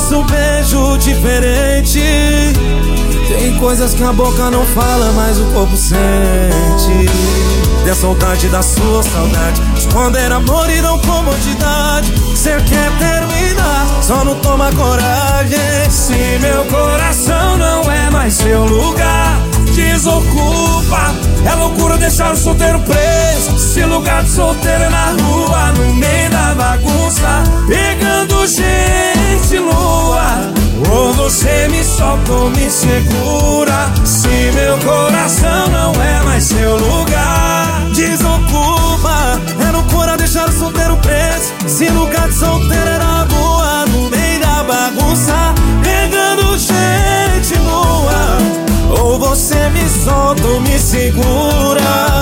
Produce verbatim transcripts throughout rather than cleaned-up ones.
nosso beijo diferente. Tem coisas que a boca não fala, mas o corpo sente. Tem a saudade da sua saudade, esconder amor e não comodidade. Cê quer terminar, só não toma coragem. Se meu coração não é mais seu lugar, desocupa. É loucura deixar o solteiro preso. Se lugar de solteiro é na rua, no meio da bagunça, pegando gente lua. Ou você me solta ou me segura. Se meu coração não é mais seu lugar, desocupa. É loucura deixar o solteiro preso. Se lugar de solteiro é na rua, no meio da bagunça, pegando gente nua. Ou você me solta ou me segura.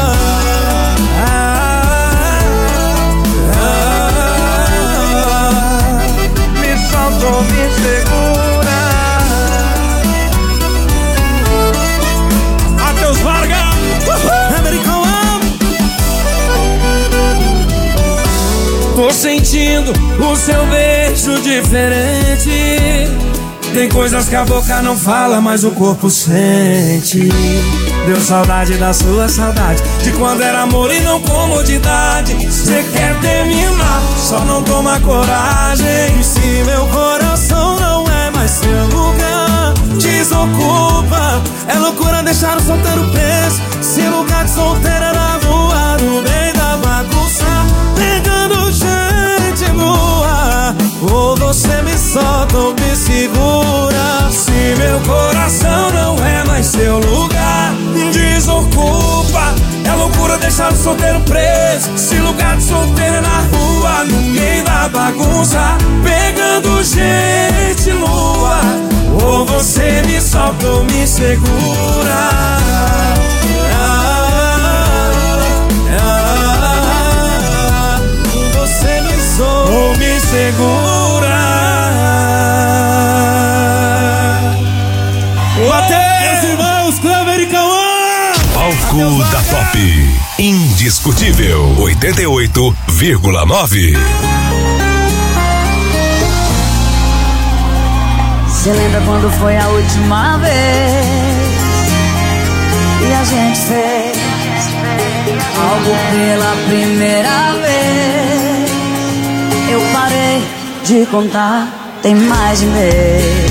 ah, ah, Me solta ou me segura. Matheus Vargas, Americão. Tô sentindo o seu beijo diferente. Tem coisas que a boca não fala, mas o corpo sente. Deu saudade da sua saudade, de quando era amor e não comodidade. Cê quer terminar, só não toma coragem. E se meu coração não é mais seu lugar, desocupa. É loucura deixar o solteiro preso. Se lugar de solteiro é na rua, no meio da bagunça, pegando gente nua. Ou você me solta ou me segura. Se meu coração não é mais seu lugar, desocupa. É loucura deixar o solteiro preso. Se lugar de solteiro é na rua, no meio da bagunça, pegando gente nua. Ou você me solta ou me segura. ah, ah, Você me solta ou me segura. Meus irmãos, Cleber e Cauã. Palco da Top. Indiscutível. oitenta e oito vírgula nove. Você lembra quando foi a última vez e a gente fez algo pela primeira vez? Eu parei de contar, tem mais de mês.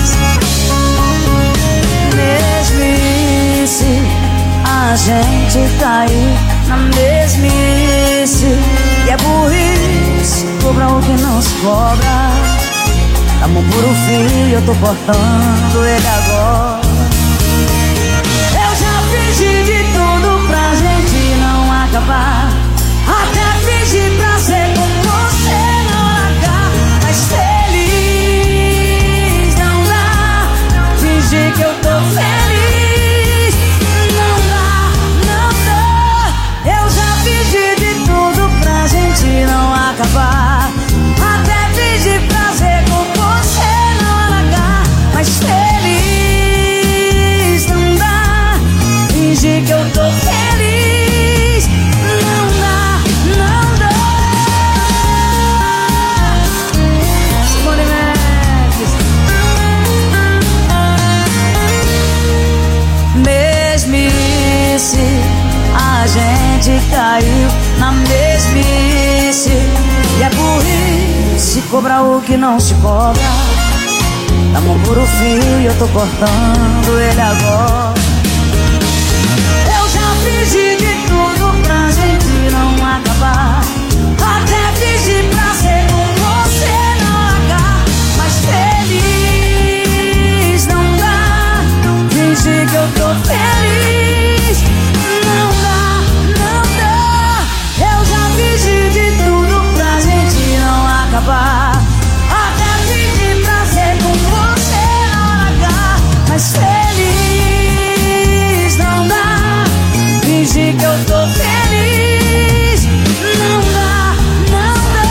Mesmice, a gente cair na mesmice. E é burrice, cobra o que não se cobra. Amor puro fio, eu tô cortando ele agora. Eu já fingi de tudo pra gente não acabar. Até fingi pra ser com você não largar. Mas feliz não dá. Fingir que eu tô feliz não dá, não dá. Eu já fingi de tudo pra gente não acabar. Até fingi pra ser com você não largar. Mas feliz não dá. Fingir que eu tô feliz não dá, não dá. Simone Mendes. Mesmice, a gente caiu na mesmice. E é burrice cobrar o que não se cobra. Dá mão por o fio e eu tô cortando ele agora. Eu já fingi de tudo pra gente não acabar. Até fingi pra ser com você não largar. Mas feliz não dá. Fingir que eu tô feliz não dá, não dá. Eu já fingi de tudo pra gente não acabar. Até fingi pra ser com você não largar. Mas feliz não dá. Fingir que eu tô feliz não dá, não dá.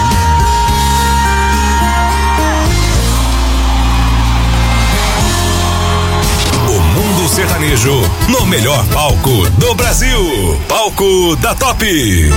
O mundo sertanejo no melhor palco do Brasil. Palco da Top.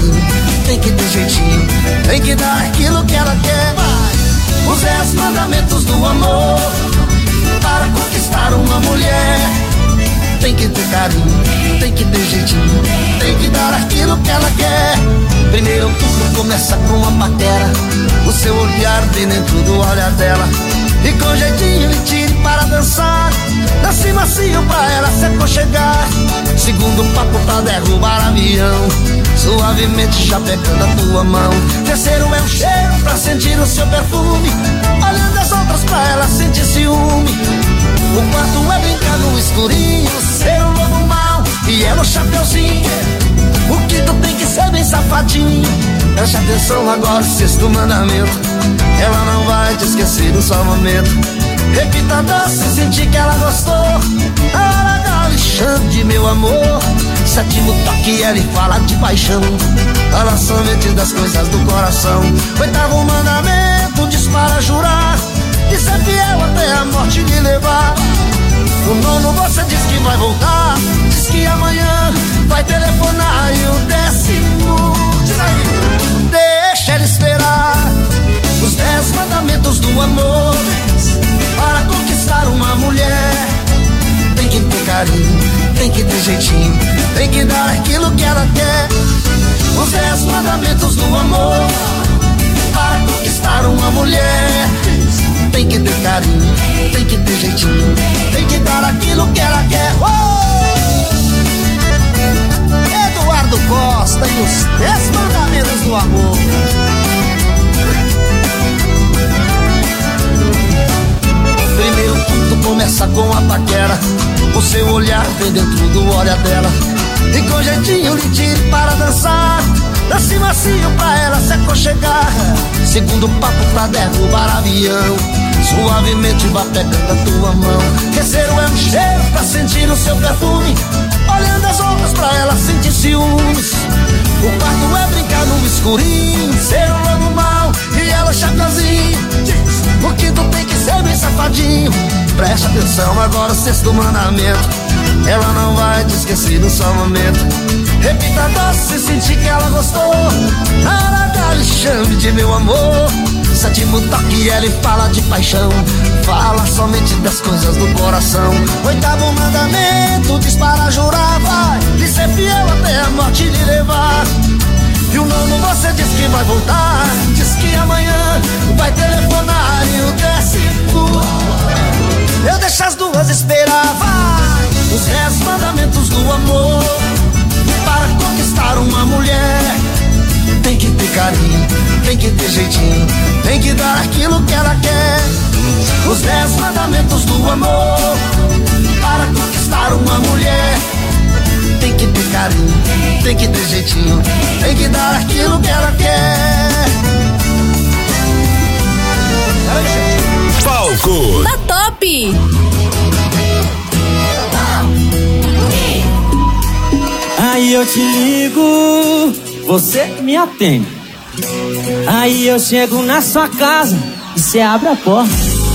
carinho, tem que ter jeitinho, tem que dar aquilo que ela quer. Os dez mandamentos do amor para conquistar uma mulher. Tem que ter carinho, tem que ter jeitinho, tem que dar aquilo que ela quer. Primeiro tudo começa com uma paquera, o seu olhar bem dentro do olhar dela. E com jeitinho lhe tire para dançar, dance macio pra ela se aconchegar. Segundo papo pra derrubar avião, suavemente já pegando a tua mão. Terceiro é um cheiro pra sentir o seu perfume, olhando as outras pra ela sentir ciúme. O quarto é brincar no escurinho, ser um lobo mau e ela o chapeuzinho. O quinto tem que ser bem safadinho. Preste atenção agora, o sexto mandamento, ela não vai te esquecer no só momento. Repita doce, sentir que ela gostou, ela dá Alexandre, meu amor. Sétimo toque, ela fala de paixão, fala somente das coisas do coração. Oitavo mandamento, diz para jurar e ser fiel até a morte lhe levar. O nono você diz que vai voltar, diz que amanhã vai telefonar. E o décimo, diz aí, deixa ela esperar. Os dez mandamentos do amor para conquistar uma mulher. Tem que ter carinho, tem que ter jeitinho, tem que dar aquilo que ela quer. Os dez mandamentos do amor para conquistar uma mulher. Tem que ter carinho, tem que ter jeitinho, tem que dar aquilo que ela quer. Oh! Eduardo Costa e os dez mandamentos do amor. Primeiro tudo começa com a paquera, o seu olhar vem dentro do olhar dela. E com jeitinho lhe tire para dançar, dance macio pra ela se aconchegar. Segundo papo pra derrubar avião, suavemente vai pegando a tua mão. Terceiro é um cheiro pra sentir o seu perfume, olhando as outras pra ela sentir ciúmes. O quarto é brincar no escurinho, ser um lobo mau e ela chapeuzinho. O quinto tem que ser bem safadinho. Preste atenção agora, o sexto mandamento, ela não vai te esquecer no só momento. Repita doce, sentir que ela gostou, ela dá chame de meu amor. Sétimo toque, ela fala de paixão, fala somente das coisas do coração. Oitavo mandamento, diz para jurar, vai de ser fiel até a morte lhe levar. E o nono você diz que vai voltar, diz que amanhã vai telefonar. E o décimo, eu deixo as duas esperar, vai. Os dez mandamentos do amor para conquistar uma mulher. Tem que ter carinho, tem que ter jeitinho, tem que dar aquilo que ela quer. Os dez mandamentos do amor para conquistar uma mulher. Tem que ter carinho, tem que ter jeitinho, tem que dar aquilo que ela quer. Palco da Top. Aí eu te ligo, você me atende. Aí eu chego na sua casa e cê abre a porta.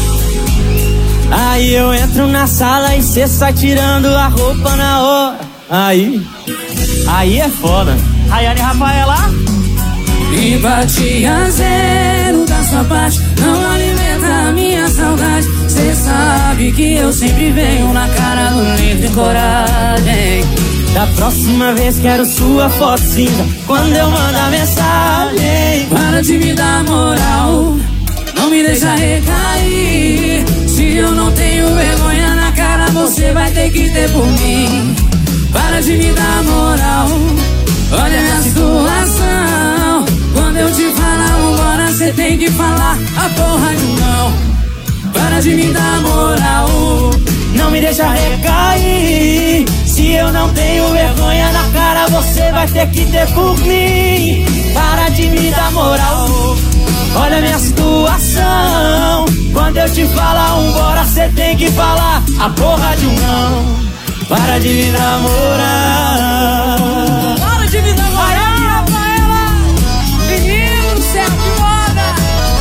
Aí eu entro na sala e cê sai tirando a roupa na hora. Aí, aí é foda. Rayane Rafaela. Empatia zero da sua parte não alimenta a minha saudade. Cê sabe que eu sempre venho na cara do livre e coragem. Da próxima vez quero sua foto cinza quando eu mandar mensagem. Para de me dar moral, não me deixa recair. Se eu não tenho vergonha na cara, você vai ter que ter por mim. Para de me dar moral, olha a minha situação. Quando eu te falar vambora, cê tem que falar a porra de não. Para de me dar moral, não me deixa recair. Se eu não tenho vergonha na cara, você vai ter que ter por mim. Para de me dar moral, olha a minha situação. Quando eu te falar vambora, cê tem que falar a porra de um não. Para de me namorar, para de me namorar, Rafaela, menino do céu de moda.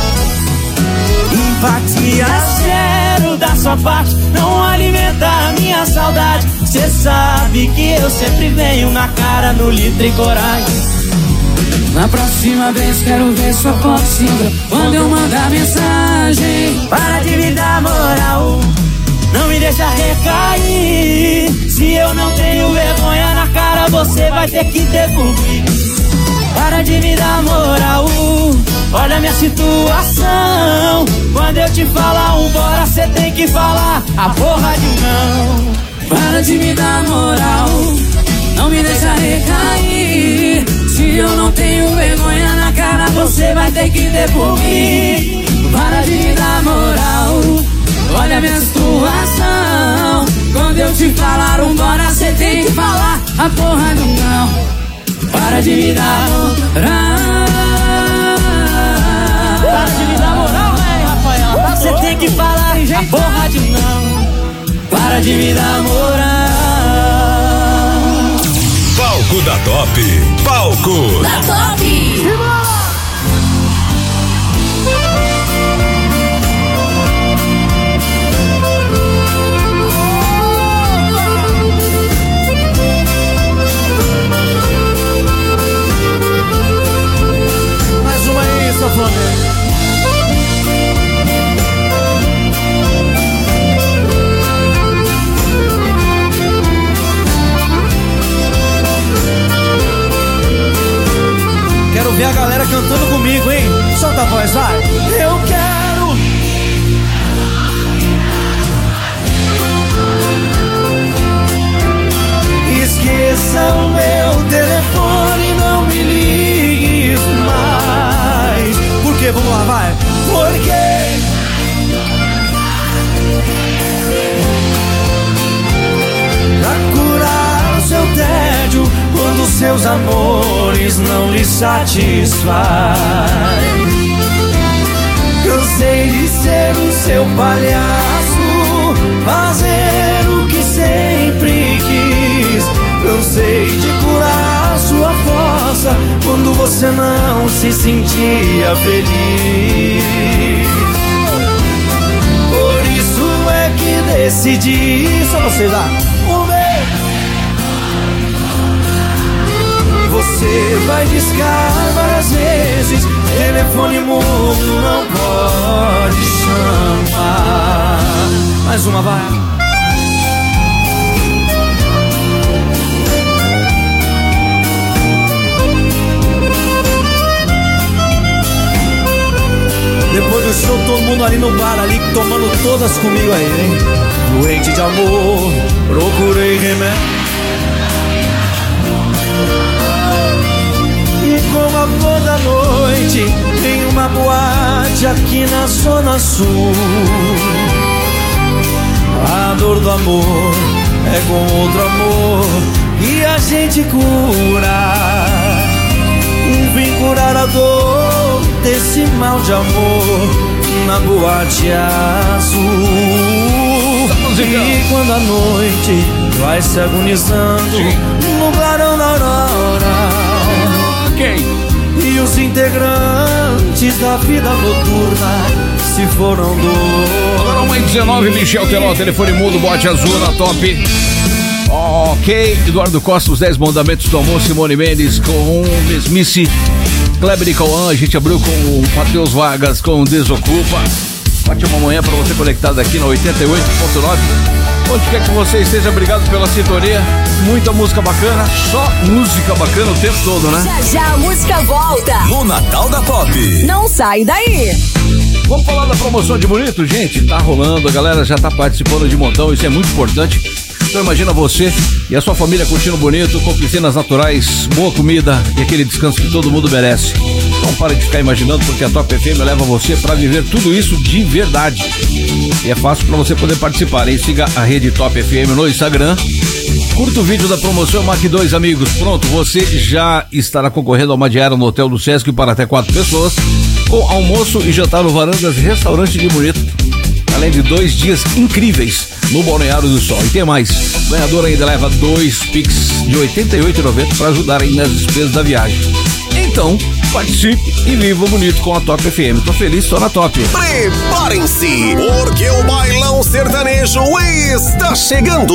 Empatia zero da sua parte não alimenta a minha saudade. Cê sabe que eu sempre venho na cara no litro e coragem. Na próxima vez quero ver sua foto cinza quando eu mandar mensagem. Para de me dar moral, não me deixa recair. Se eu não tenho vergonha na cara, você vai ter que ter por mim. Para de me dar moral, olha minha situação. Quando eu te falar um bora, cê tem que falar a porra de um não. Para de me dar moral, não me deixa recair. Se eu não tenho vergonha na cara, você vai ter que ter por mim. Para de me dar moral, olha minha situação. Quando eu te falar um bora, cê tem que falar a porra do não. Para de me dar moral, para de me dar moral, hein, Rafael? Cê tem que falar a porra de não. Para de me dar moral. Palco da Top, palco da Top. Mais uma aí, Safone. Quero ver a galera cantando comigo, hein? Solta a voz, vai! Eu quero! Esqueça o meu telefone, não me ligues mais. Por quê? Vamos lá, vai! Porque pra curar o seu tédio, quando seus amores não lhe satisfaz. Cansei de ser o seu palhaço, fazer o que sempre quis. Cansei de curar sua força quando você não se sentia feliz. Por isso é que decidi, só você dá um beijo. Você vai discar várias vezes, telefone mudo não pode chamar. Mais uma, vai. Depois do show, todo mundo ali no bar, ali tomando todas comigo aí, hein? Doente de amor, procurei remédio. E como a flor da noite em uma boate aqui na Zona Sul, a dor do amor é com outro amor e a gente cura. Vim curar a dor desse mal de amor na boate azul. E quando a noite vai se agonizando no clarão da aurora, e os integrantes da vida noturna se foram do. Agora uma e dezenove, Michel Teló, telefone mudo, bote azul na Top. Ok, Eduardo Costa, os dez mandamentos do amor, Simone Mendes com Mesmice, Kleber e Cauã, a gente abriu com o Matheus Vargas com Desocupa. Ótima manhã pra você conectado aqui na oitenta e oito ponto nove. Onde quer que você esteja, obrigado pela sintonia. Muita música bacana, só música bacana o tempo todo, né? Já já a música volta no Natal da Pop. Não sai daí. Vamos falar da promoção de Bonito, gente. Tá rolando, a galera já tá participando de montão, isso é muito importante. Então imagina você e a sua família curtindo Bonito, com piscinas naturais, boa comida e aquele descanso que todo mundo merece. Não para de ficar imaginando, porque a Top F M leva você para viver tudo isso de verdade. E é fácil para você poder participar, hein? Siga a rede Top F M no Instagram. Curta o vídeo da promoção, marque dois amigos. Pronto, você já estará concorrendo a uma diária no Hotel do Sesc para até quatro pessoas, com almoço e jantar no Varandas Restaurante de Bonito, além de dois dias incríveis no Balneário do Sol. E tem mais, o ganhador ainda leva dois Pix de oitenta e oito reais e noventa centavos para ajudar aí nas despesas da viagem. Então, Participe e viva bonito com a Top F M. Tô feliz, tô na Top. Preparem-se, porque o Bailão Sertanejo está chegando.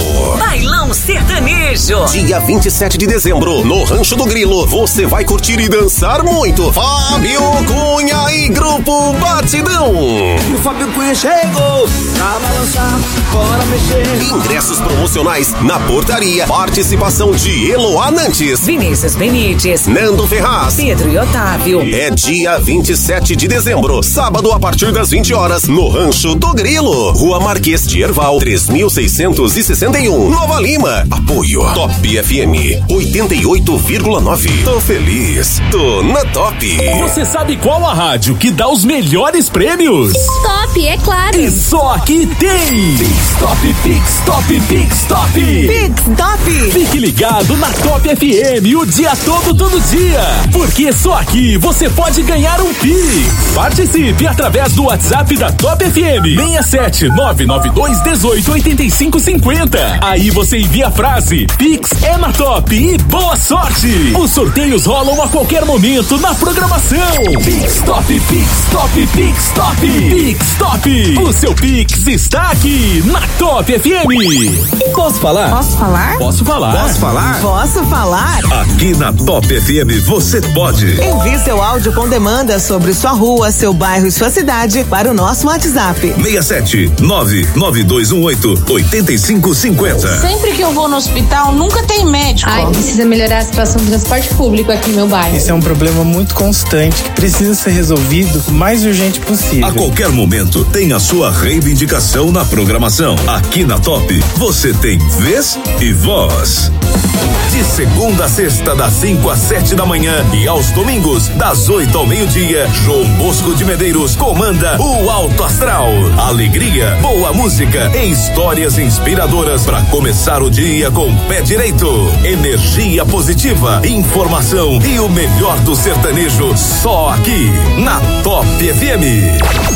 Bailão Sertanejo. Dia vinte e sete de dezembro, no Rancho do Grilo, você vai curtir e dançar muito. Fábio Cunha e Grupo Batidão. O Fábio Cunha chegou pra balançar, bora mexer. Ingressos promocionais na portaria. Participação de Eloá Nantes, Vinícius Benites, Nando Ferraz, Pedro e Otávio. É dia vinte e sete de dezembro, sábado a partir das vinte horas, no Rancho do Grilo, Rua Marquês de Herval, três mil seiscentos e sessenta e um, Nova Lima. Apoio Top F M oitenta e oito vírgula nove. Tô feliz, tô na Top. Você sabe qual a rádio que dá os melhores prêmios? Top, é claro. E só aqui tem Pix Top, Pix Top, Pix Top. Pix Top. Fique ligado na Top F M o dia todo, todo dia. Porque só aqui você pode ganhar um Pix. Participe através do WhatsApp da Top F M. seis sete nove nove dois um oito oito cinco cinco zero. Aí você envia a frase Pix é na Top e boa sorte. Os sorteios rolam a qualquer momento na programação. Pix Top, Pix Top, Pix Top. Pix Top. O seu Pix está aqui na Top F M. Posso falar? Posso falar? Posso falar? Posso falar? Posso falar? Aqui na Top F M você pode. Envie seu áudio com demanda sobre sua rua, seu bairro e sua cidade para o nosso WhatsApp. seis sete nove nove dois um oito oito cinco cinco zero. Sempre que eu vou no hospital, nunca tem médico. Ai, precisa melhorar a situação do transporte público aqui no meu bairro. Esse é um problema muito constante que precisa ser resolvido o mais urgente possível. A qualquer momento tem a sua reivindicação na programação. Aqui na Top, você tem vez e voz. De segunda a sexta, das cinco às sete da manhã e aos domingos, das oito ao meio-dia, João Bosco de Medeiros comanda o Alto Astral. Alegria, boa música e histórias inspiradoras para começar o dia com o pé direito. Energia positiva, informação e o melhor do sertanejo só aqui na Top F M.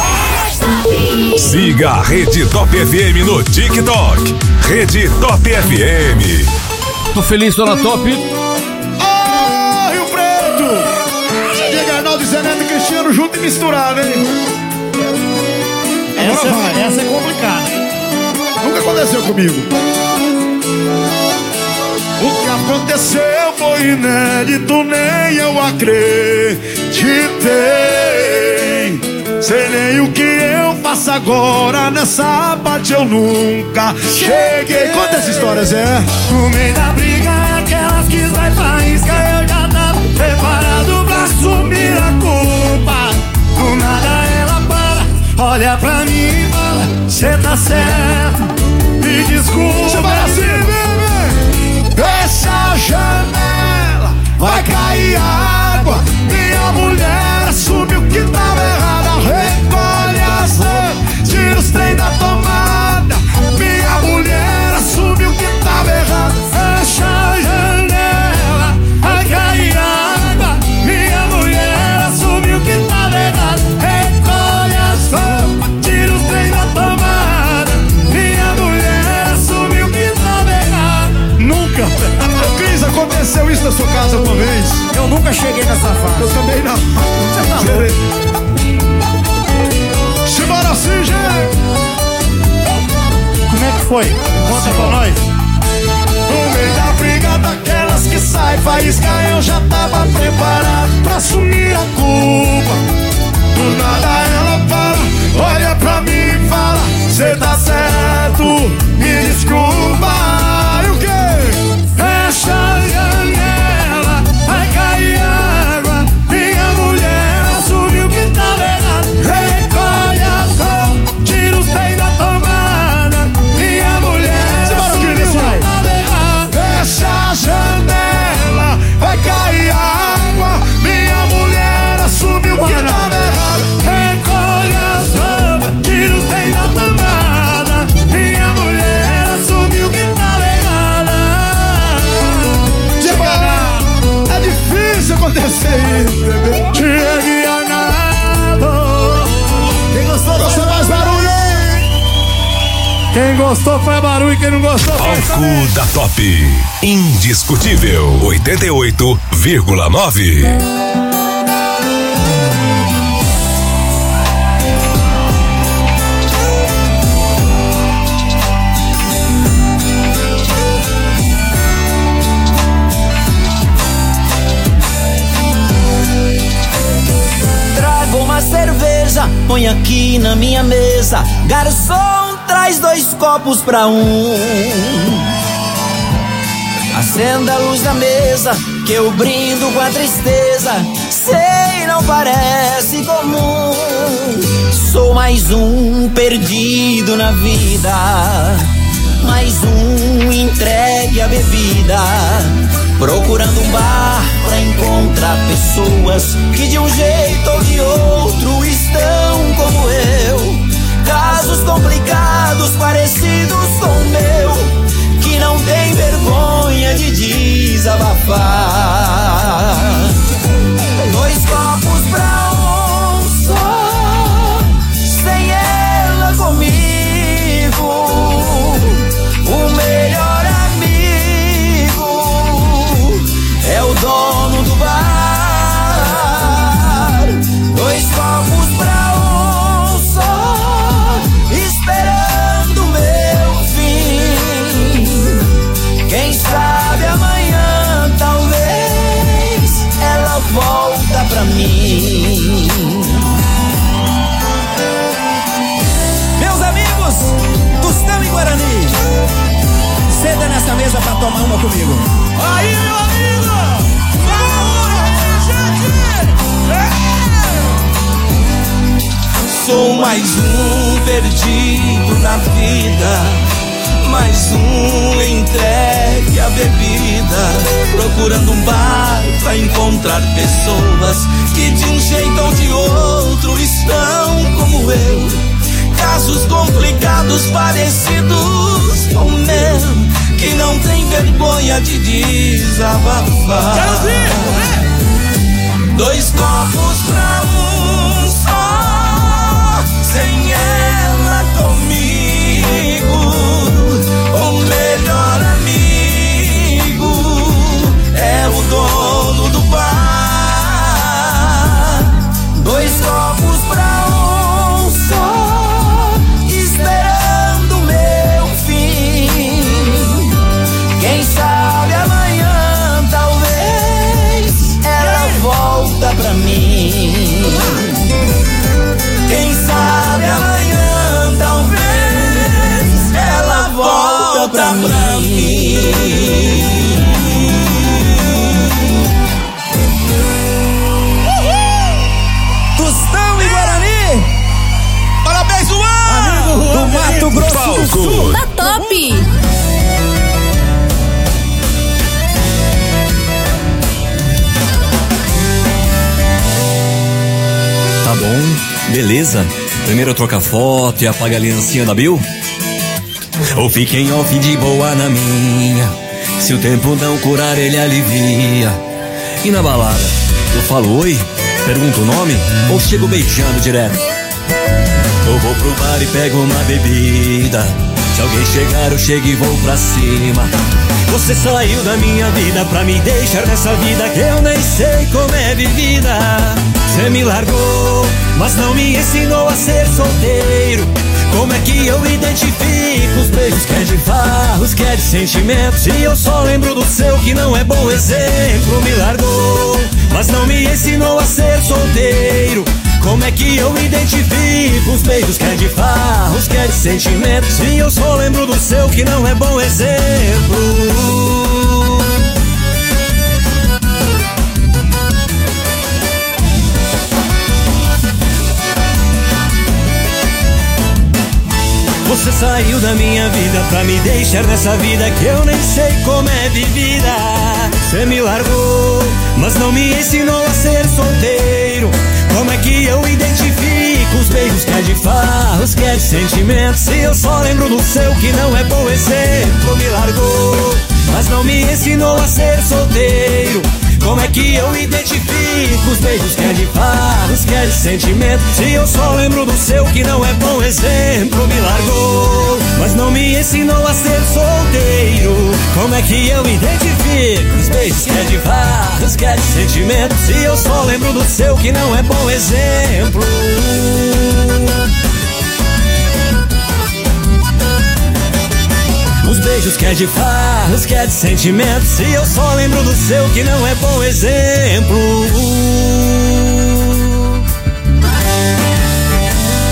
Siga a Rede Top F M no TikTok. Rede Top F M. Tô feliz, tô na Top. Ah, Rio Preto! Diego Arnaldo, Zé Neto e Cristiano junto e misturado, hein? Essa, essa é complicada. Nunca aconteceu comigo. O que aconteceu foi inédito, nem eu acreditei. Sei nem o que eu faço agora, nessa parte eu nunca cheguei. Conta essa história, Zé. No meio da briga, aquelas que vai faísca, eu já tava preparado pra assumir a culpa. Do nada ela para, olha pra mim e fala: cê tá certo, me desculpa. Você vai assim, bebê. Fecha a janela, vai cair água. Minha mulher assumiu que tava errada. Recolhe as roupas, tira os trem da tomada. Minha mulher assumiu que tava errada. Fecha a janela, vai cair água. Minha mulher assumiu que tava errada. Recolhe as roupas, tira os trem da tomada. Minha mulher assumiu que tava errada. Nunca. Cris, aconteceu isso na sua casa uma vez? Eu nunca cheguei nessa fase. Eu também não. Você tá louco? Simbora assim, gente! Como é que foi? Conta pra nós. No meio da briga daquelas que sai faísca, eu já tava preparado pra assumir a culpa. Do nada ela para, olha pra mim e fala: cê tá certo, me desculpa. E o quê? Fecha a janela, vai cair água. Minha mulher assumiu que tava errado. Recolhe as roupas, tira os trem da tomada. Minha mulher assumiu que tava errado. Fecha a janela, vai cair água. Minha mulher assumiu que tava errado. Recolhe as roupas, tira os trem da tomada. Minha mulher assumiu que tava errada. É difícil acontecer isso, bebê. Diego Arnaldo. Quem gostou, gostou mais barulho? Quem gostou foi barulho, quem não gostou foi Palco da Top. Indiscutível oitenta e oito vírgula nove. aqui na minha mesa. Garçom, traz dois copos pra um. Acenda a luz da mesa, que eu brindo com a tristeza. Sei, não parece comum. Sou mais um perdido na vida, mais um entregue à bebida, procurando um bar pra encontrar pessoas que de um jeito ou de outro estão como eu. Casos complicados parecidos com o meu, que não tem vergonha de desabafar. Dois copos pra um só, sem ela comigo. O melhor amigo é o dono do bar. Dois copos pra um só, esperando o meu fim. Quem sabe amanhã talvez ela volta pra mim. Meus amigos, Tostão e Guarani, senta nessa mesa pra tomar uma comigo. Aí, meu amigo! Sou mais um perdido na vida, mais um entregue à bebida, procurando um bar pra encontrar pessoas que de um jeito ou de outro estão como eu. Casos complicados parecidos com o meu, que não tem vergonha de desabafar. Dois copos pra um só, sem ela comigo. O melhor amigo é o dono do bar. Dois copos pra um só, esperando o meu fim. Quem sabe amanhã talvez ela volta pra mim. Quem sabe amanhã talvez ela volta pra mim. Tostão e Guarani, Parabéns, Luan! amigo do Mato Grosso do Sul. Tá top! Tá bom, beleza. Primeiro troca foto e apaga a aliancinha da Bill. Ou fique em off de boa na minha. Se o tempo não curar, ele alivia. E na balada, eu falo oi, pergunto o nome, ou chego beijando direto? Eu vou pro bar e pego uma bebida. Se alguém chegar, eu chego e vou pra cima. Você saiu da minha vida pra me deixar nessa vida que eu nem sei como é vivida. Você me largou, mas não me ensinou a ser solteiro. Como é que eu identifico os beijos que é de farra, os que é de sentimentos? E eu só lembro do seu que não é bom exemplo. Me largou, mas não me ensinou a ser solteiro. Como é que eu identifico os beijos que é de farra, os que é de sentimentos? E eu só lembro do seu que não é bom exemplo. Você saiu da minha vida pra me deixar nessa vida que eu nem sei como é vivida. Você me largou, mas não me ensinou a ser solteiro. Como é que eu identifico os beijos que é de farra, os que é de sentimentos? Se eu só lembro do seu que não é bom exemplo. Me largou, mas não me ensinou a ser solteiro. Como é que eu identifico os beijos que é de farra, os que é de sentimento? Se eu só lembro do seu que não é bom exemplo. Me largou, mas não me ensinou a ser solteiro. Como é que eu identifico os beijos que é de farra, os que é de sentimento? Se eu só lembro do seu que não é bom exemplo. Os beijos que é de farra, os que é de sentimento? Se eu só lembro do seu que não é bom exemplo.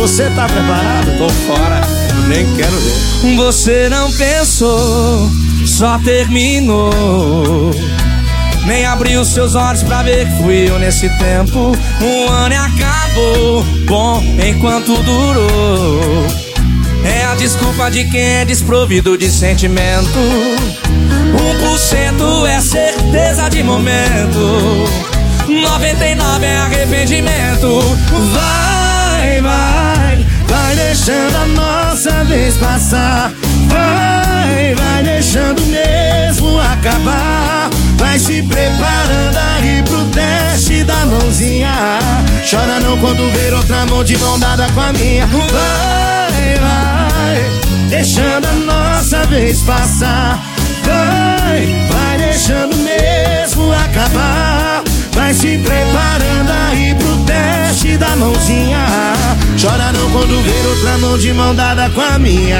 Você tá preparado? Tô fora, nem quero ver. Você não pensou, só terminou. Nem abriu seus olhos pra ver que fui eu nesse tempo. Um ano e acabou, bom enquanto durou. É a desculpa de quem é desprovido de sentimento. Um por cento é certeza de momento, noventa e nove é arrependimento. Vai, vai, vai deixando a nossa vez passar. Vai, vai deixando mesmo acabar. Vai se preparando aí pro teste da mãozinha. Chora não quando ver outra mão de mão dada com a minha. Vai, vai, deixando a nossa vez passar. Vai, vai deixando mesmo acabar. Vai se preparando aí pro teste da mãozinha. Chora não quando ver outra mão de mão dada com a minha.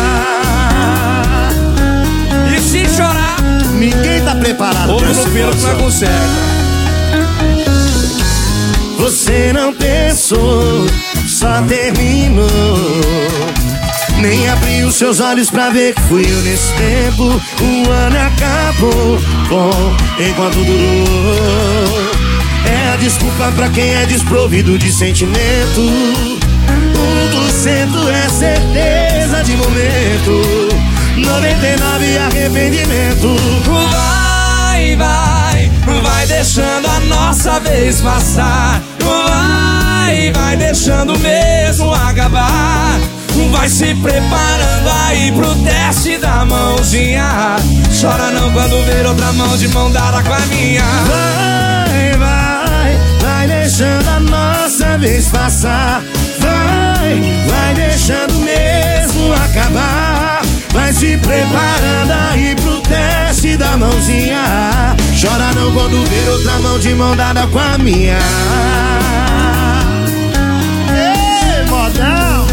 E se chorar, ninguém tá preparado. Ovo no pelo que não conserta. Você não pensou, só terminou. Nem abriu seus olhos pra ver que fui eu nesse tempo. O ano acabou, bom enquanto durou. É a desculpa pra quem é desprovido de sentimento. Um por cento é certeza de momento, noventa e nove é arrependimento. Vai, vai, vai deixando a nossa vez passar. Vai, vai deixando mesmo acabar. Vai se preparando aí pro teste da mãozinha. Chora não quando ver outra mão de mão dada com a minha. Vai, vai, vai deixando a nossa vez passar. Vai, vai deixando mesmo acabar. Vai se preparando aí pro teste da mãozinha. Chora não quando ver outra mão de mão dada com a minha. Ei, modão!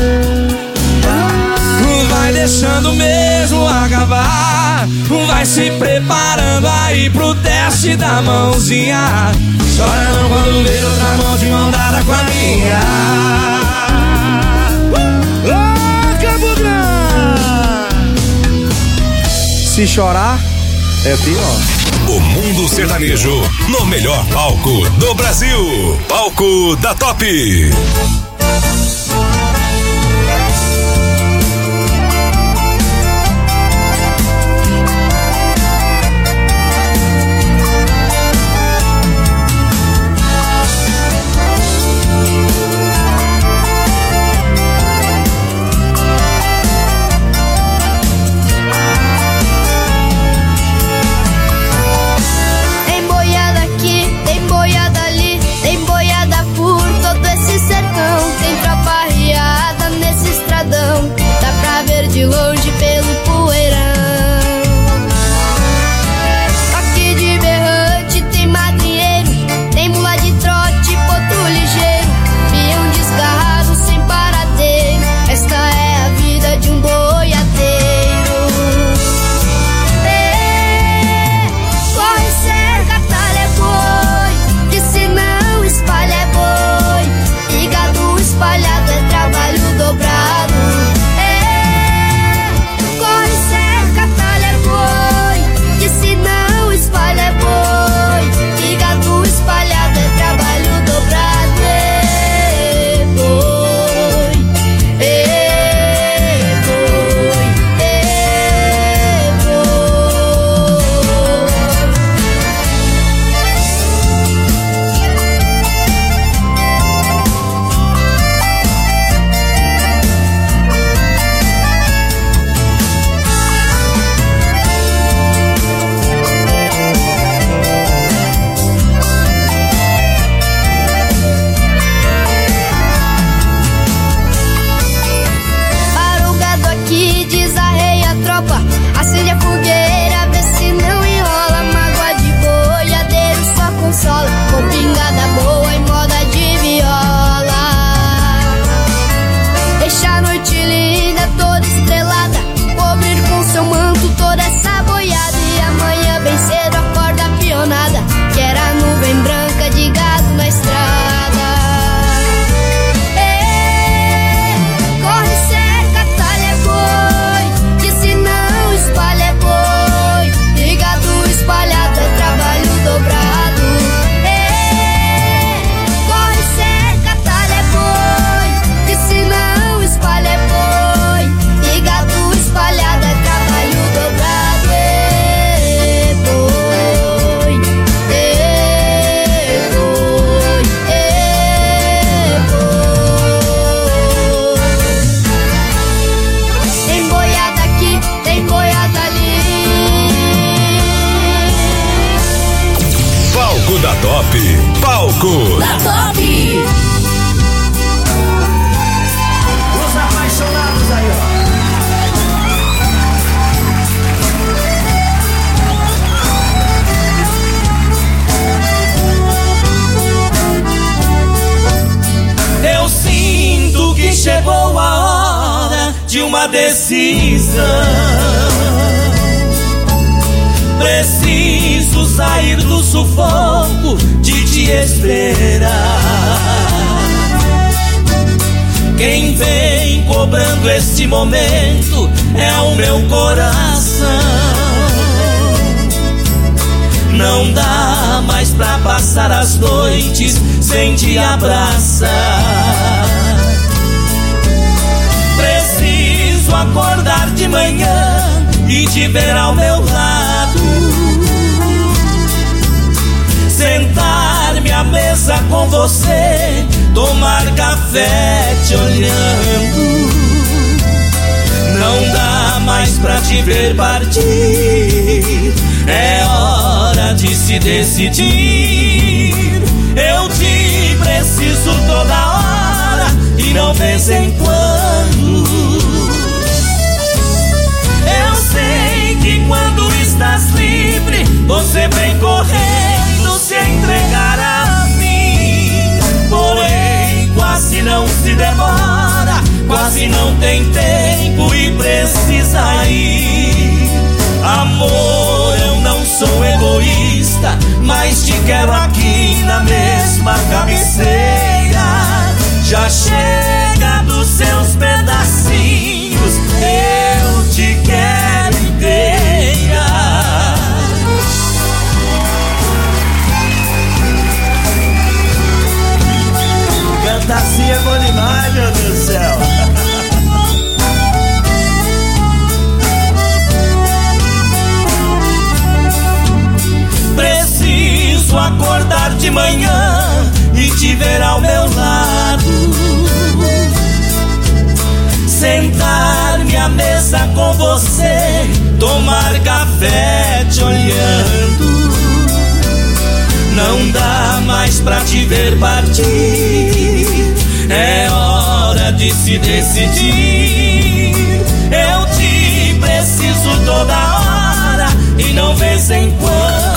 Vai deixando mesmo acabar. Vai se preparando aí pro teste da mãozinha. Chora não quando ver outra mão de mão dada com a minha. Ô, Cabudão! Se chorar, é pior. O Mundo Sertanejo no melhor palco do Brasil. Palco da Top. Tem boiada aqui, tem boiada ali, tem boiada por todo esse sertão. Clássicos da Top. Os apaixonados aí, ó. Eu sinto que chegou a hora de uma decisão. Preciso sair do sufoco de te esperar. Quem vem cobrando este momento é o meu coração. Não dá mais pra passar as noites sem te abraçar. Preciso acordar de manhã e te ver ao meu lado. Sentar-me à mesa com você, tomar café te olhando. Não dá mais pra te ver partir, é hora de se decidir. Eu te preciso toda hora e não vez em quando. Eu sei que quando estás livre, você vem correndo se entregar a mim. Porém, quase não se demora, quase não tem tempo e precisa ir. Amor, eu não sou egoísta, mas te quero aqui na mesma cabeceira. Já chega dos seus pedacinhos, eu te quero inteira. Canta assim é bom demais, meu Deus do céu. Preciso acordar de manhã e te ver ao meu lado. Sentar-me à mesa com você, tomar café te olhando. Não dá mais pra te ver partir, é hora de se decidir. Eu te preciso toda hora e não vez em quando.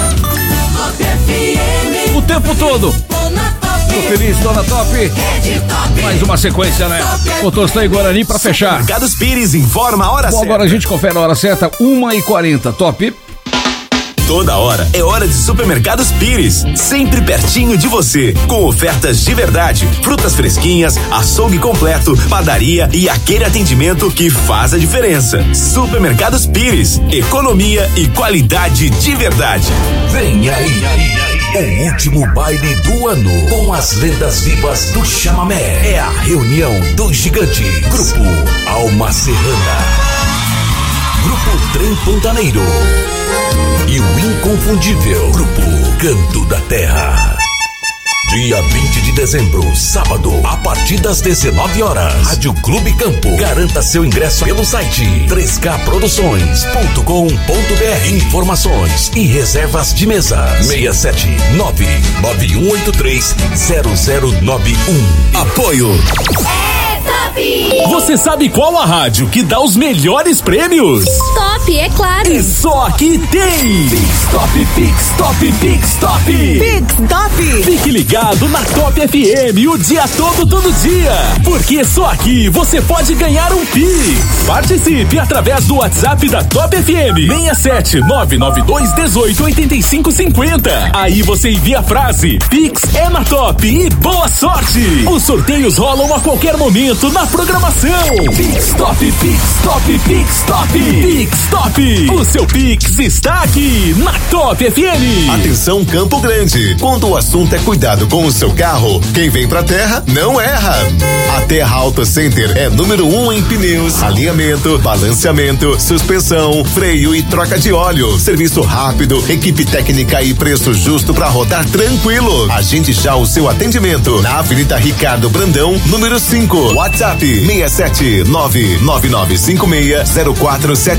O tempo todo. Tô feliz, tô na Top. Mais uma sequência, né? Cotostã e Guarani pra fechar. Mercados Pires informa a hora Bom, certa. agora a gente confere a hora certa, uma e quarenta. Top. Toda hora é hora de Supermercados Pires, sempre pertinho de você, com ofertas de verdade, frutas fresquinhas, açougue completo, padaria e aquele atendimento que faz a diferença. Supermercados Pires, economia e qualidade de verdade. Vem aí, o último baile do ano com as lendas vivas do chamamé. É a reunião dos gigantes. Grupo Alma Serrana, Grupo Trem Pantaneiro e o inconfundível Grupo Canto da Terra. Dia vinte de dezembro, sábado, a partir das dezenove horas, Rádio Clube Campo. Garanta seu ingresso pelo site três K produções ponto com ponto B R. Informações e reservas de mesa seis sete nove nove um oito três zero zero nove um. Apoio. Você sabe qual a rádio que dá os melhores prêmios? Top, é claro. E só aqui tem Pix Top, Pix Top, Pix Top. Pix Top. Fique ligado na Top F M o dia todo, todo dia. Porque só aqui você pode ganhar um Pix. Participe através do WhatsApp da Top F M seis sete nove nove dois um oito oito cinco cinco zero. Aí você envia a frase Pix é na Top e boa sorte. Os sorteios rolam a qualquer momento na programação. Pix Top, Pix Top, Pix Top, Pix Top. O seu Pix está aqui na Top F M. Atenção Campo Grande, quando o assunto é cuidado com o seu carro, quem vem pra terra não erra. A Terra Auto Center é número um em pneus, alinhamento, balanceamento, suspensão, freio e troca de óleo. Serviço rápido, equipe técnica e preço justo pra rodar tranquilo. Agende já o seu atendimento na Avenida Ricardo Brandão, número cinco. WhatsApp seis sete nove nove nove cinco seis zero quatro sete cinco.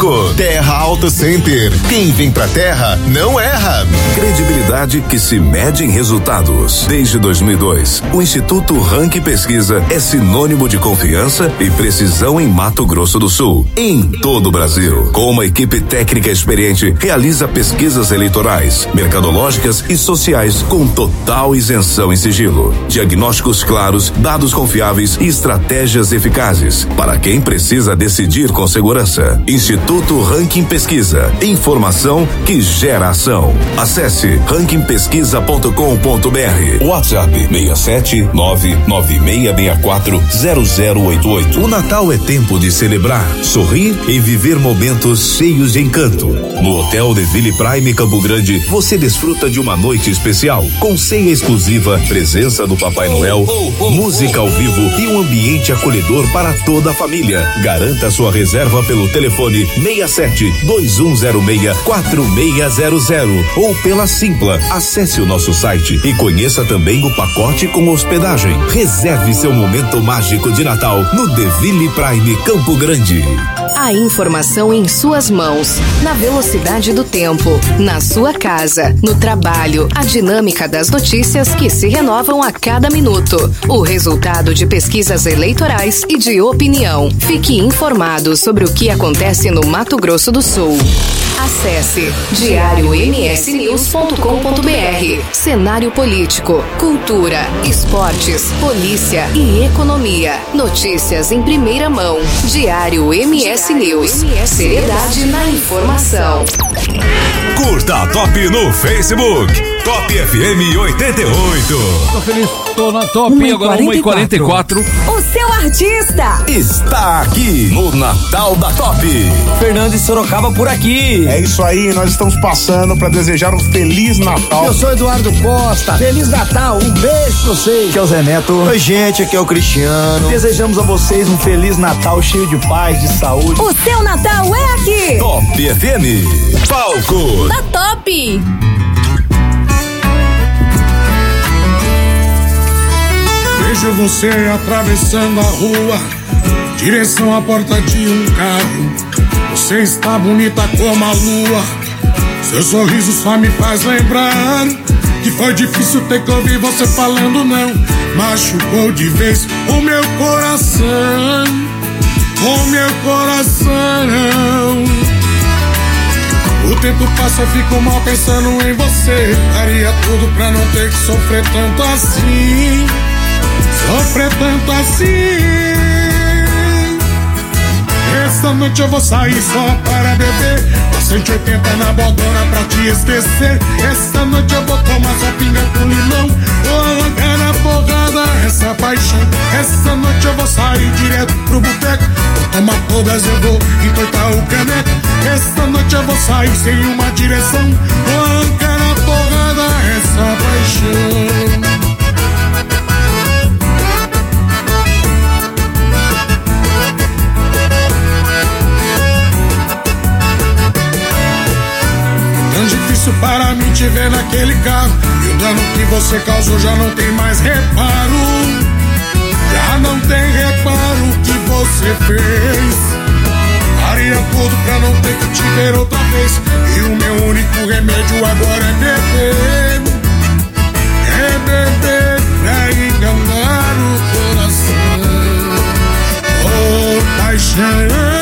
cinco. Terra Auto Center. Quem vem pra Terra não erra. Credibilidade que se mede em resultados. Desde dois mil e dois, o Instituto Ranking Pesquisa é sinônimo de confiança e precisão em Mato Grosso do Sul, em todo o Brasil. Com uma equipe técnica experiente, realiza pesquisas eleitorais, mercadológicas e sociais com total isenção e sigilo. Diagnósticos claros, dados confiáveis e estratégias eficazes para quem precisa decidir com segurança. Instituto Ranking Pesquisa. Informação que gera ação. Acesse ranking pesquisa ponto com ponto br. WhatsApp seis sete nove nove seis seis quatro zero zero oito oito. O Natal é tempo de celebrar, sorrir e viver momentos cheios de encanto. No Hotel Deville Prime Campo Grande, você desfruta de uma noite especial, com ceia exclusiva, presença do Papai Noel, música ao vivo e um ambiente acolhedor para toda a família. Garanta sua reserva pelo telefone seis sete dois um zero seis quatro seis zero zero ou pela Simpla. Acesse o nosso site e conheça também o pacote com hospedagem. Reserve seu momento mágico de Natal no Deville Prime Campo Grande. A informação em suas mãos, na velocidade do tempo, na sua casa, no trabalho, a dinâmica das notícias que se renovam a cada minuto, o resultado de pesquisas eleitorais e de opinião. Fique informado sobre o que acontece no Mato Grosso do Sul. Acesse diário m s news ponto com ponto b r. Cenário político, cultura, esportes, polícia e economia. Notícias em primeira mão. Diário M S News. Seriedade na informação. Curta a Top no Facebook. Top F M oitenta e oito. Tô feliz, tô na Top, agora uma e quarenta e quatro. O seu artista está aqui no Natal da Top. Fernando de Sorocaba por aqui. É isso aí, nós estamos passando para desejar um Feliz Natal. Eu sou Eduardo Costa. Feliz Natal, um beijo pra vocês. Aqui é o Zé Neto. Oi, gente, aqui é o Cristiano. Desejamos a vocês um Feliz Natal cheio de paz, de saúde. O seu Natal é aqui. Top F M. Palco da Top. Vejo você atravessando a rua, direção à porta de um carro. Você está bonita como a lua, seu sorriso só me faz lembrar que foi difícil ter que ouvir você falando não. Machucou de vez o meu coração, o meu coração. O tempo passa, eu fico mal pensando em você. Daria tudo pra não ter que sofrer tanto assim, sofrer tanto assim. Essa noite eu vou sair só para beber, cento e oitenta na bodona pra te esquecer. Essa noite eu vou tomar só pinga com limão, vou arrancar na porrada essa paixão. Essa noite eu vou sair direto pro boteco, vou tomar todas, eu vou entortar o caneco. Essa noite eu vou sair sem uma direção, vou arrancar na porrada essa paixão. Tão difícil para mim te ver naquele carro, e o dano que você causou já não tem mais reparo. Já não tem reparo o que você fez. Faria tudo pra não ter que te ver outra vez, e o meu único remédio agora é beber. É beber pra enganar o coração. Oh, paixão.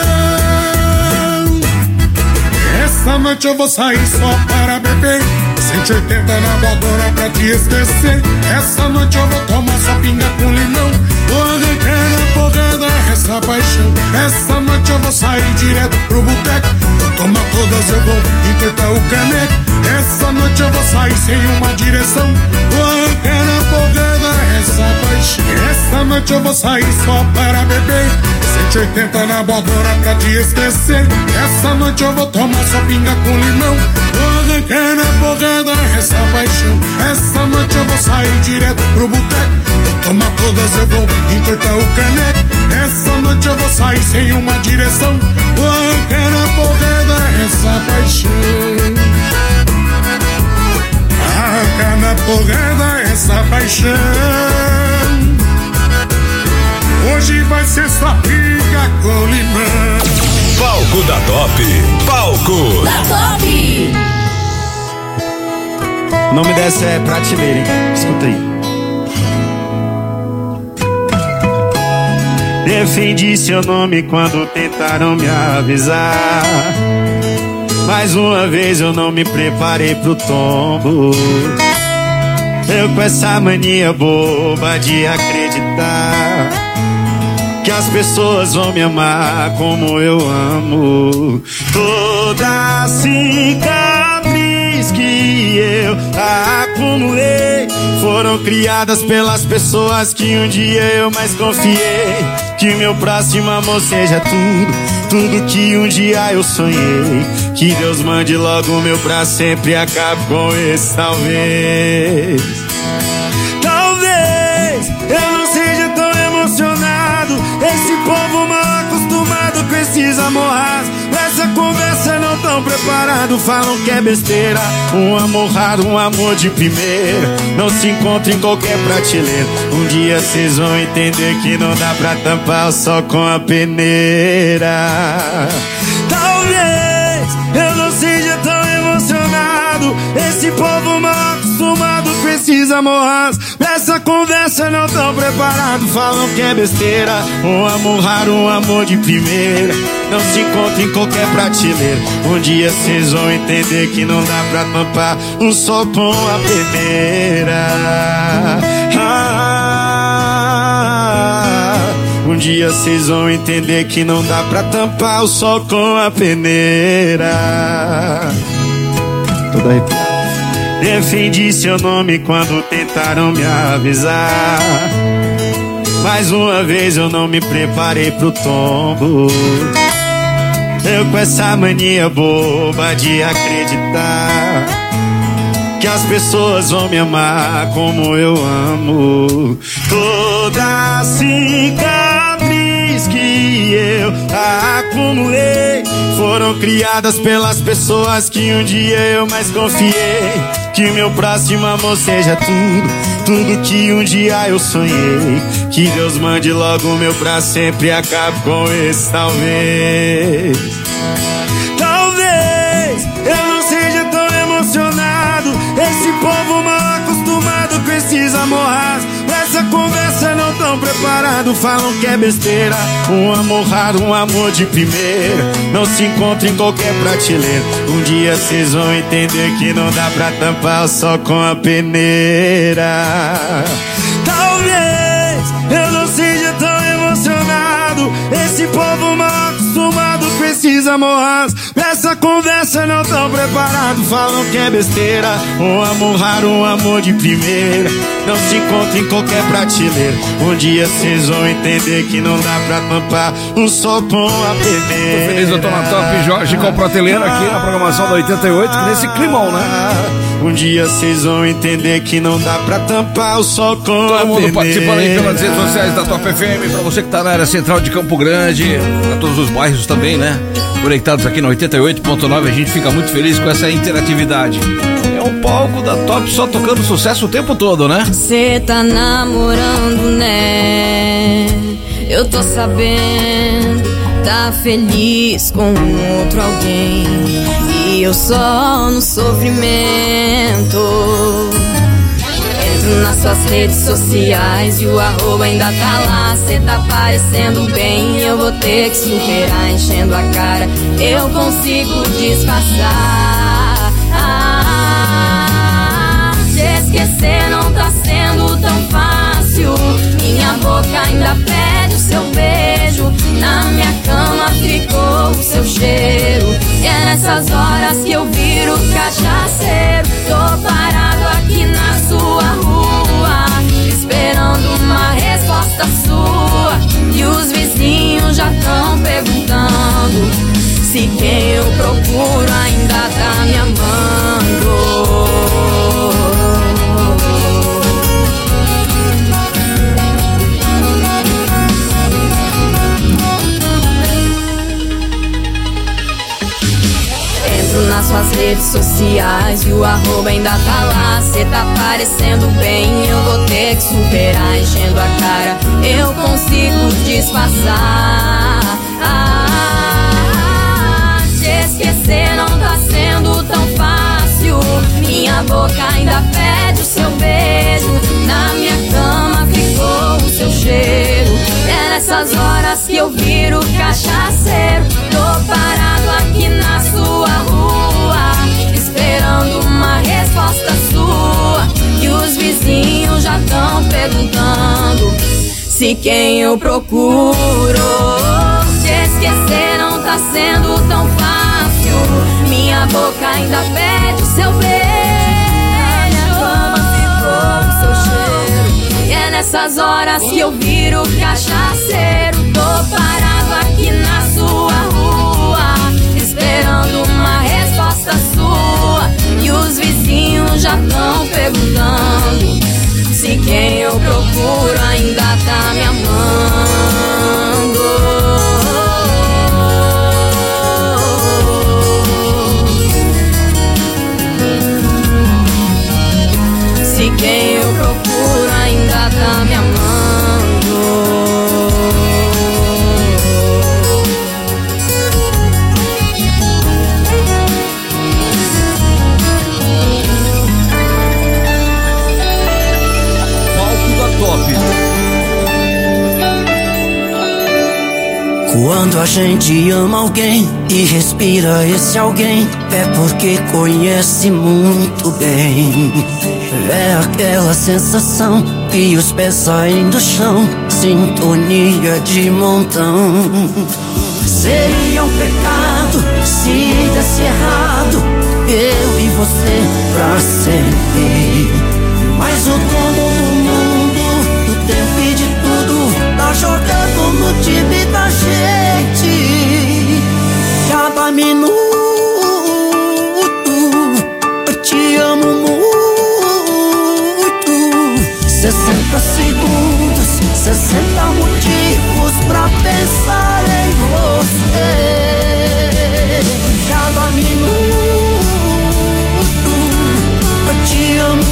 Essa noite eu vou sair só para beber, cento e oitenta na bodona pra te esquecer. Essa noite eu vou tomar só pinga com limão, vou arrancar na porrada essa paixão. Essa noite eu vou sair direto pro boteco, vou tomar todas, eu vou entortar o caneco. Essa noite eu vou sair sem uma direção, vou arrancar na porrada essa paixão. Essa noite eu vou sair só para beber, cento e oitenta na bodona pra te esquecer. Essa noite eu vou tomar só pinga com limão, vou arrancar na porrada essa paixão. Essa noite eu vou sair direto pro boteco, vou tomar todas, eu vou entortar o caneco. Essa noite eu vou sair sem uma direção, vou arrancar na porrada essa paixão. Arrancar na porrada essa paixão. Hoje vai ser só pinga com limão. Palco Palco da Top. Palco da Top. O nome dessa é Prateleira, hein? Escuta aí. Defendi seu nome quando tentaram me avisar. Mais uma vez eu não me preparei pro tombo. Eu com essa mania boba de acreditar que as pessoas vão me amar como eu amo. Toda cicatriz que eu acumulei foram criadas pelas pessoas que um dia eu mais confiei. Que meu próximo amor seja tudo, tudo que um dia eu sonhei. Que Deus mande logo o meu pra sempre, acabe com esse talvez. Talvez eu não seja tão emocionado. Esse povo mal acostumado com esses amorrados. Nessa conversa não tão preparado. Falam que é besteira. Um amor raro, um amor de primeira, não se encontra em qualquer prateleira. Um dia vocês vão entender que não dá pra tampar o sol com a peneira. Talvez eu não seja tão emocionado. Esse povo mal acostumado com esses amorrados. Nessa conversa não tão preparado. Falam que é besteira. Um amor raro, um amor de primeira, não se encontra em qualquer prateleira. Um dia vocês vão entender que não dá pra tampar um sol com a peneira. Ah, um dia vocês vão entender que não dá pra tampar o sol com a peneira. Toda arrepiada. Defendi seu nome quando tentaram me avisar. Mais uma vez eu não me preparei pro tombo. Eu com essa mania boba de acreditar que as pessoas vão me amar como eu amo. Toda cicatriz que eu acumulei foram criadas pelas pessoas que um dia eu mais confiei. Que meu próximo amor seja tudo, tudo que um dia eu sonhei. Que Deus mande logo o meu pra sempre, acabe com esse talvez. Talvez eu não seja tão emocionado. Esse povo mal acostumado com esses amorrados. Nessa conversa não tão preparado. Falam que é besteira. Um amor raro, um amor de primeira, não se encontra em qualquer prateleira. Um dia vocês vão entender que não dá pra tampar o sol com a peneira. Talvez eu não seja tão emocionado. Esse povo mal acostumado com esses amorrados. Nessa conversa não tão preparado. Falam que é besteira. Um amor raro, um amor de primeira, não se encontra em qualquer prateleira. Um dia vocês vão entender que não dá pra tampar um sol com a peneira. Tô feliz, eu tô na Top Jorge com a prateleira aqui na programação da oitenta e oito, que nesse climão, né? Um dia vocês vão entender que não dá pra tampar o sol com Todo a peneira. Todo mundo participando aí pelas redes sociais da Top F M. Pra você que tá na área central de Campo Grande, pra todos os bairros também, né? Conectados aqui no oitenta e oito ponto nove, a gente fica muito feliz com essa interatividade. É um palco da Top só tocando sucesso o tempo todo, né? Cê tá namorando, né? Eu tô sabendo, tá feliz com outro alguém. E eu só no sofrimento. Entro nas suas redes sociais e o arroba ainda tá lá. Cê tá parecendo bem, eu vou ter que superar. Enchendo a cara, eu consigo disfarçar. ah, Te esquecer não tá sendo tão fácil. Minha boca ainda pede o seu beijo. Na minha cama ficou o seu cheiro. E é nessas horas que eu viro cachaceiro. Tô parado aqui na sua rua, esperando uma resposta sua. E os vizinhos já tão perguntando se quem eu procuro ainda tá me amando. Nas suas redes sociais e o arroba ainda tá lá. Cê tá parecendo bem, eu vou ter que superar. Enchendo a cara, eu consigo disfarçar. ah, minha boca ainda pede o seu beijo, na minha cama ficou o seu cheiro. É nessas horas que eu viro cachaceiro. Tô parado aqui na sua rua, esperando uma resposta sua. E os vizinhos já tão perguntando se quem eu procuro. Te esquecer não tá sendo tão fácil, minha boca ainda pede o seu beijo, minha cama ficou o seu cheiro. E é nessas horas que eu viro cachaceiro. Tô parado aqui na sua rua, esperando uma resposta sua. E os vizinhos já tão perguntando se quem eu procuro ainda tá me amando. Se quem eu procuro ainda tá me amando. Quando a gente ama alguém e respira esse alguém, é porque conhece muito bem. É aquela sensação e os pés saem do chão, sintonia de montão. Seria um pecado se desse errado, eu e você pra sempre. Mas o dono do mundo, do tempo e de tudo, tá jogando no time da gente. Cada minuto eu te amo muito. Sessenta segundos, sessenta motivos pra pensar em você. Cada minuto eu te amo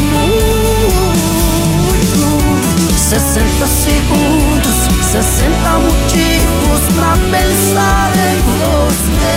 muito. Sessenta segundos, sessenta motivos pra pensar em você.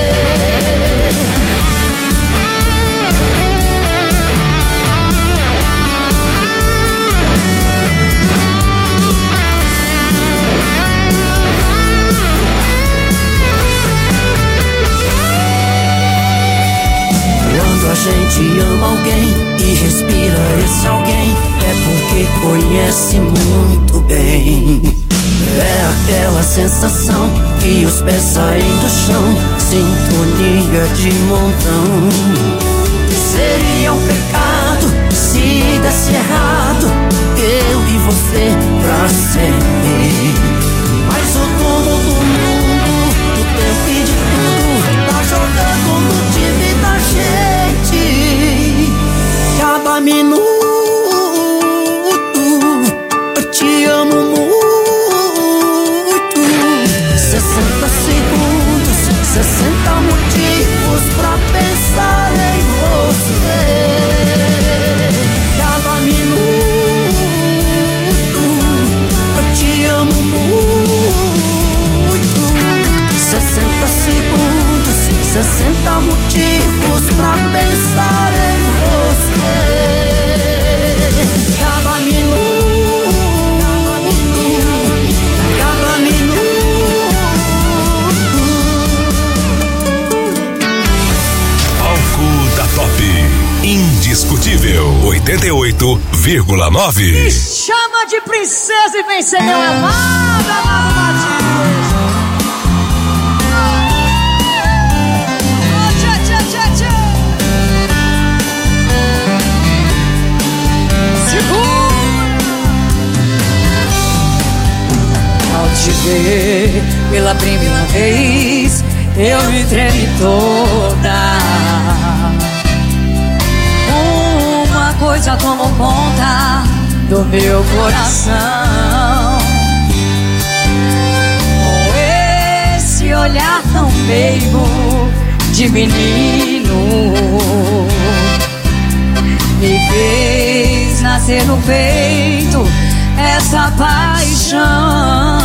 Quando a gente ama alguém e respira esse alguém, é porque conhece muito bem. É aquela sensação que os pés saem do chão, sintonia de montão. Seria um pecado se desse errado, eu e você pra sempre. Mas o dono do mundo, do tempo e de tudo, tá jogando no time da gente. Cada minuto eu te amo muito. Sessenta segundos, sessenta motivos pra pensar em você. Cada minuto eu te amo muito. Sessenta segundos, sessenta motivos pra pensar em você. Cada minuto, cada minuto. Da Top, indiscutível, oitenta e oito vírgula nove. Me chama de princesa e vem ser meu amado, amado Matias. Oh, tchá, tchá, tchá, tchá. Segura. Ao te ver pela primeira vez, eu me tremi toda. Uma coisa tomou conta do meu coração. Com esse olhar tão meigo de menino, me fez nascer no peito essa paixão.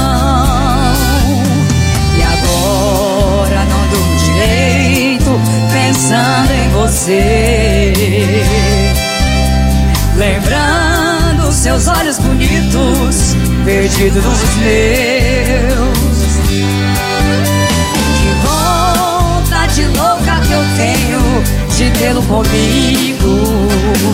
E agora não durmo direito pensando em você. lembrando seus olhos bonitos, perdidos nos meus. Que vontade louca que eu tenho de tê-lo comigo.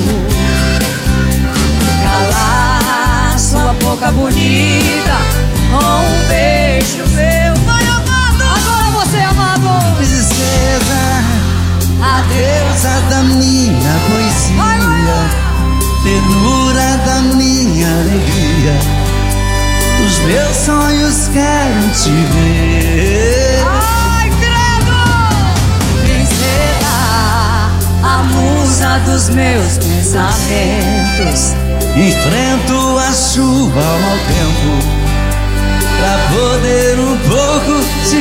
Calar sua boca bonita com um beijo meu. Vai, amado! Agora você, amado! Princesa, a deusa da minha poesia, vai, vai. Ternura da minha alegria, os meus sonhos quero te ver. Ai, credo! Princesa, a musa dos meus pensamentos, enfrento a chuva ao mau tempo pra poder um pouco te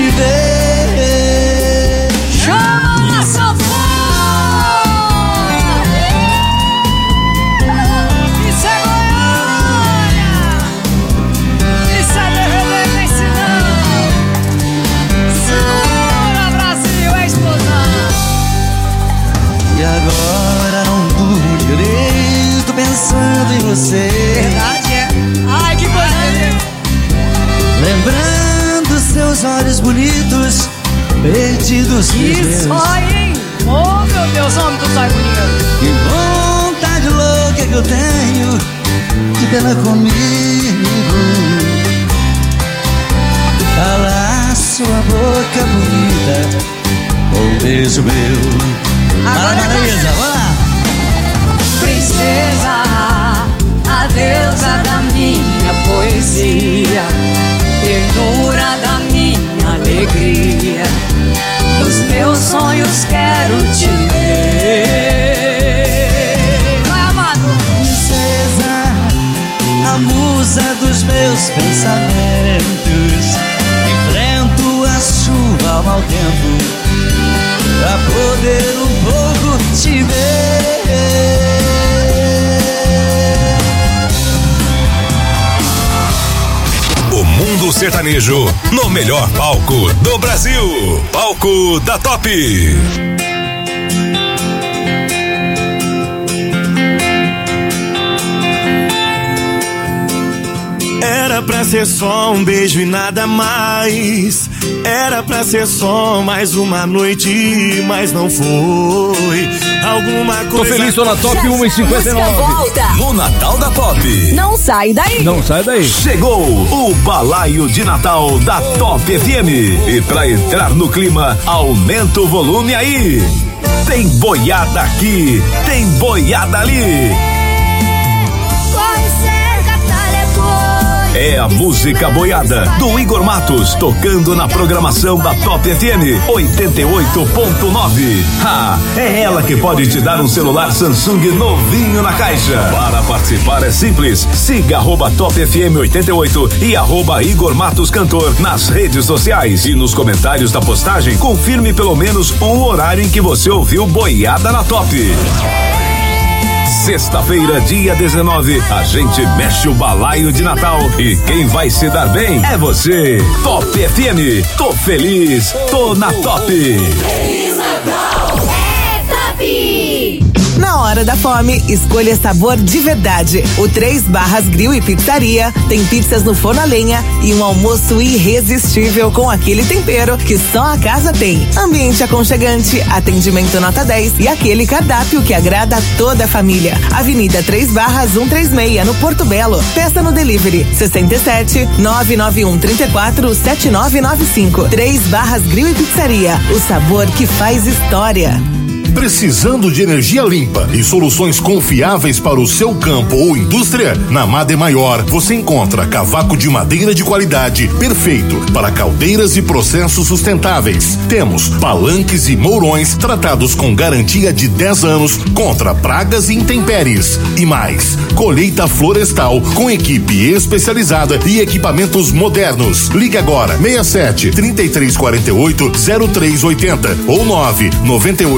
ver. Chama a sanfona! Isso é Goiânia! Isso é D V D, nem se não! Segura, Brasil, é explosão! E agora não durmo direito pensando em você. Verdade, é? Ai, que coisa! Lembrando seus olhos bonitos, perdidos nos meus. Que sonho, hein? Oh, meu Deus, homem do sonho bonito. Que vontade louca que eu tenho de tê-la comigo. Calar sua boca bonita com um beijo meu. Agora, Marisa, vamos lá. Princesa, a deusa da minha poesia, ternura da minha alegria, nos meus sonhos quero te ver. Vai, amado! Princesa, a musa dos meus pensamentos, enfrento a chuva ao mau tempo pra poder um pouco te ver. O mundo sertanejo no melhor palco do Brasil. Palco da Top. Era pra ser só um beijo e nada mais. Era pra ser só mais uma noite, mas não foi. Alguma coisa. Tô feliz, tô na Top uma e cinquenta e nove. No Natal da Top. Não sai daí. Não sai daí. Chegou o balaio de Natal da Top F M. E pra entrar no clima, aumenta o volume aí. Tem boiada aqui, tem boiada ali. É a música boiada do Igor Matos, tocando na programação da Top F M oitenta e oito ponto nove. Ah, é ela que pode te dar um celular Samsung novinho na caixa. Para participar é simples, siga arroba Top F M oitenta e oito e arroba Igor Matos Cantor nas redes sociais. E nos comentários da postagem, confirme pelo menos um horário em que você ouviu boiada na Top. Sexta-feira, dia dezenove, a gente mexe o balaio de Natal e quem vai se dar bem é você. Top F M, tô feliz, tô na Top. Feliz Natal, é Top! Na hora da fome, escolha sabor de verdade. O Três Barras Grill e Pizzaria tem pizzas no forno a lenha e um almoço irresistível com aquele tempero que só a casa tem. Ambiente aconchegante, atendimento nota dez e aquele cardápio que agrada a toda a família. Avenida Três Barras cento e trinta e seis, no Porto Belo. Peça no delivery sessenta e sete, nove nove um, trinta e quatro, sete nove nove cinco. Três Barras Grill e Pizzaria, o sabor que faz história. Precisando de energia limpa e soluções confiáveis para o seu campo ou indústria? Na Made Maior você encontra cavaco de madeira de qualidade, perfeito para caldeiras e processos sustentáveis. Temos palanques e mourões tratados com garantia de dez anos contra pragas e intempéries. E mais, colheita florestal com equipe especializada e equipamentos modernos. Ligue agora seis sete, trinta e três quarenta e oito, zero três oitenta ou nove nove oito nove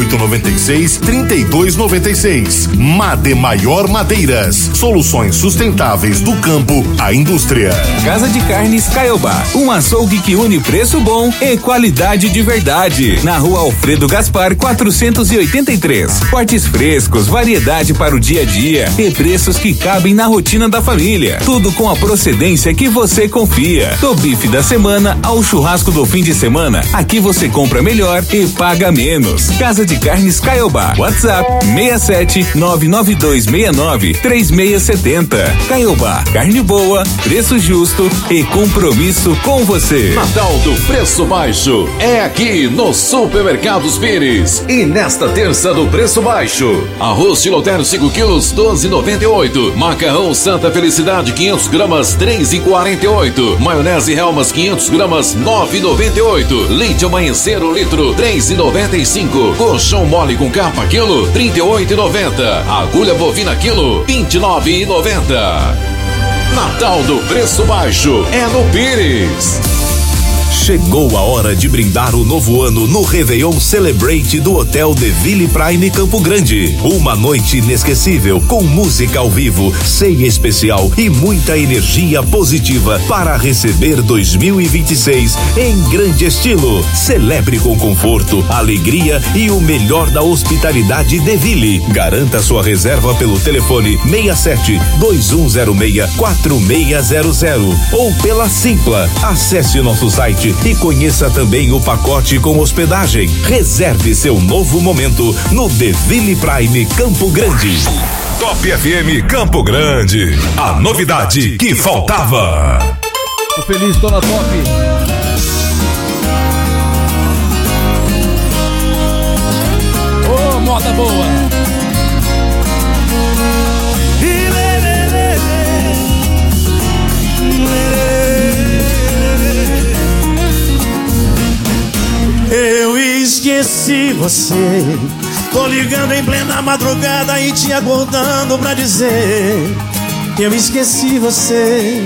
noventa e seis, trinta e dois noventa e seis. Made Maior Madeiras, soluções sustentáveis do campo à indústria. Casa de Carnes Caiobá, um açougue que une preço bom e qualidade de verdade. Na rua Alfredo Gaspar, quatrocentos e oitenta e três. Cortes frescos, variedade para o dia a dia e preços que cabem na rotina da família. Tudo com a procedência que você confia. Do bife da semana ao churrasco do fim de semana, aqui você compra melhor e paga menos. Casa de Carnes Caiobá. WhatsApp seis sete nove nove dois seis nove três seis sete zero. Caiobá, carne boa, preço justo e compromisso com você. Natal do Preço Baixo é aqui no Supermercados Pires. E nesta terça do Preço Baixo, arroz Chilotério cinco quilos, doze e noventa e oito. Macarrão Santa Felicidade quinhentos gramas, três e quarenta e oito. Maionese Helmas quinhentos gramas, nove e noventa e oito. Leite Amanhecer um litro, três e noventa e cinco. Colchão mole com capa quilo, trinta e oito e noventa. Agulha bovina quilo, vinte e nove e noventa. Natal do Preço Baixo é no Pires. Chegou a hora de brindar o novo ano no Réveillon Celebrate do Hotel The Ville Prime Campo Grande. Uma noite inesquecível com música ao vivo, ceia especial e muita energia positiva para receber dois mil e vinte e seis em grande estilo. Celebre com conforto, alegria e o melhor da hospitalidade The Ville. Garanta sua reserva pelo telefone seis sete dois um zero seis quatro seis zero zero ou pela Simpla. Acesse nosso site e conheça também o pacote com hospedagem. Reserve seu novo momento no The Ville Prime Campo Grande. Top F M Campo Grande, a novidade que faltava. Tô feliz, tô na Top. Ô, oh, moda boa. Eu esqueci você. Tô ligando em plena madrugada e te aguardando pra dizer que eu esqueci você.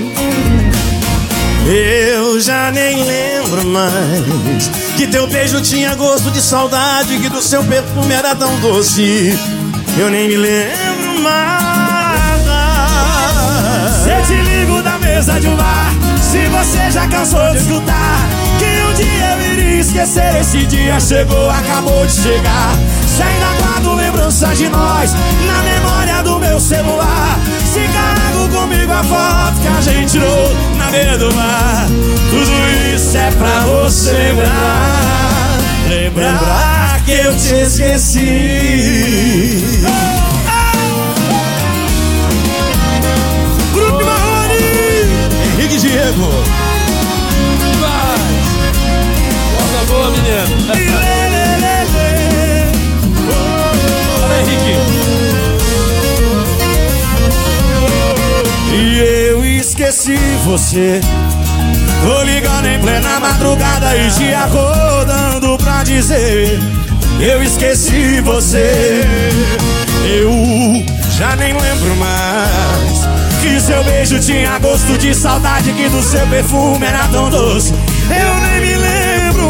Eu já nem lembro mais que teu beijo tinha gosto de saudade, que do seu perfume era tão doce. Eu nem me lembro mais. Se te ligo da mesa de um bar, se você já cansou de escutar que um dia eu iria esquecer, esse dia chegou, acabou de chegar. Se ainda guardo lembranças de nós na memória do meu celular, se carrego comigo a foto que a gente tirou na beira do mar, tudo isso é pra você lembrar, lembrar que eu te esqueci. Grupo Marrone, Henrique Diego. Boa, menino. Olha, Henrique. E eu esqueci você. Tô ligando em plena madrugada e te acordando pra dizer eu esqueci você. Eu já nem lembro mais que seu beijo tinha gosto de saudade, que do seu perfume era tão doce. Eu nem me lembro